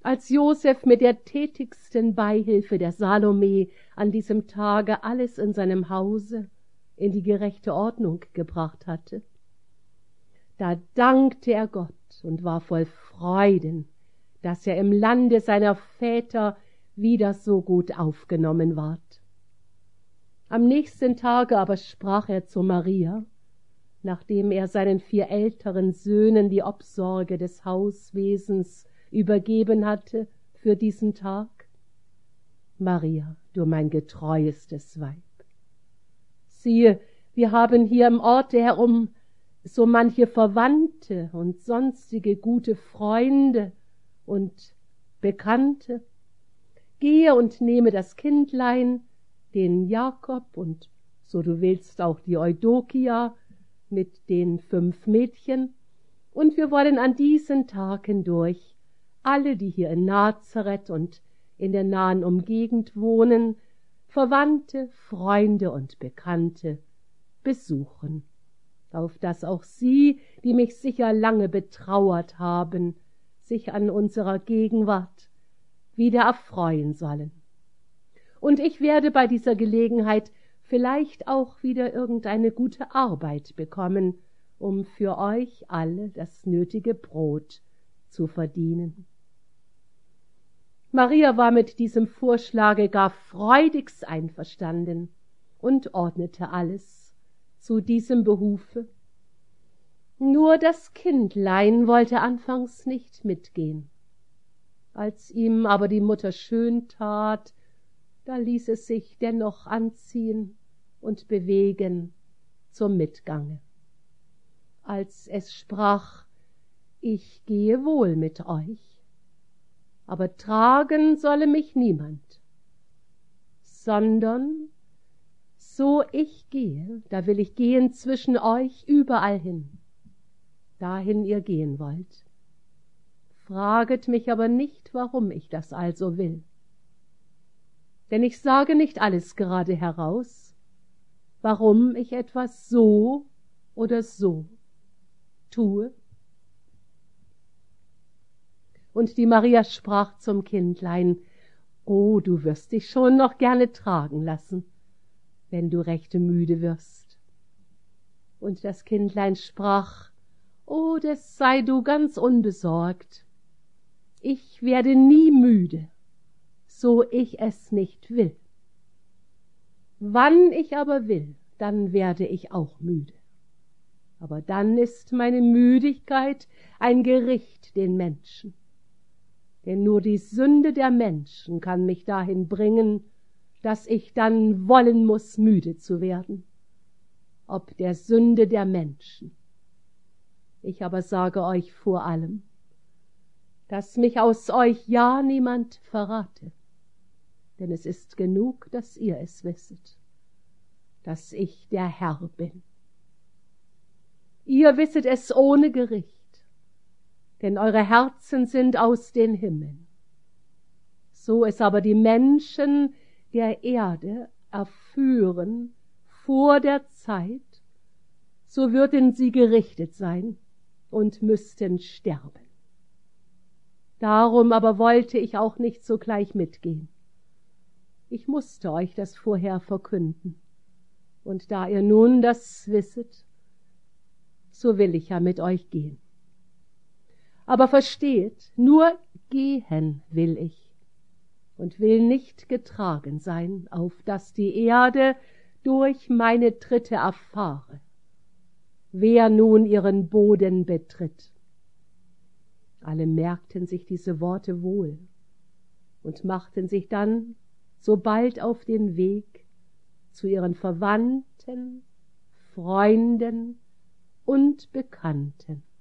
Als Josef mit der tätigsten Beihilfe der Salome an diesem Tage alles in seinem Hause in die gerechte Ordnung gebracht hatte. Da dankte er Gott und war voll Freuden, dass er im Lande seiner Väter wieder so gut aufgenommen ward. Am nächsten Tage aber sprach er zu Maria, nachdem er seinen 4 älteren Söhnen die Obsorge des Hauswesens übergeben hatte für diesen Tag: Maria, du mein getreuestes Weib, siehe, wir haben hier im Orte herum so manche Verwandte und sonstige gute Freunde und Bekannte. Gehe und nehme das Kindlein, den Jakob und, so du willst, auch die Eudokia mit den 5 Mädchen, und wir wollen an diesen Tagen durch alle, die hier in Nazareth und in der nahen Umgegend wohnen, Verwandte, Freunde und Bekannte besuchen, auf dass auch sie, die mich sicher lange betrauert haben, sich an unserer Gegenwart wieder erfreuen sollen. Und ich werde bei dieser Gelegenheit vielleicht auch wieder irgendeine gute Arbeit bekommen, um für euch alle das nötige Brot zu verdienen. Maria war mit diesem Vorschlage gar freudigst einverstanden und ordnete alles zu diesem Behufe. Nur das Kindlein wollte anfangs nicht mitgehen. Als ihm aber die Mutter schön tat, da ließ es sich dennoch anziehen und bewegen zum Mitgange. Als es sprach: Ich gehe wohl mit euch, aber tragen solle mich niemand, sondern so ich gehe, da will ich gehen zwischen euch überall hin, dahin ihr gehen wollt. Fraget mich aber nicht, warum ich das also will. Denn ich sage nicht alles gerade heraus, warum ich etwas so oder so tue. Und die Maria sprach zum Kindlein: O, du wirst dich schon noch gerne tragen lassen, wenn du recht müde wirst. Und das Kindlein sprach: O, des sei du ganz unbesorgt. Ich werde nie müde, so ich es nicht will. Wann ich aber will, dann werde ich auch müde. Aber dann ist meine Müdigkeit ein Gericht den Menschen. Denn nur die Sünde der Menschen kann mich dahin bringen, dass ich dann wollen muß, müde zu werden. Ob der Sünde der Menschen. Ich aber sage euch vor allem, dass mich aus euch ja niemand verrate. Denn es ist genug, dass ihr es wisset, dass ich der Herr bin. Ihr wisset es ohne Gericht, denn eure Herzen sind aus den Himmeln. So es aber die Menschen der Erde erführen vor der Zeit, so würden sie gerichtet sein und müssten sterben. Darum aber wollte ich auch nicht sogleich mitgehen. Ich musste euch das vorher verkünden. Und da ihr nun das wisset, so will ich ja mit euch gehen. Aber versteht, nur gehen will ich und will nicht getragen sein, auf dass die Erde durch meine Tritte erfahre, wer nun ihren Boden betritt. Alle merkten sich diese Worte wohl und machten sich dann sobald auf den Weg zu ihren Verwandten, Freunden und Bekannten.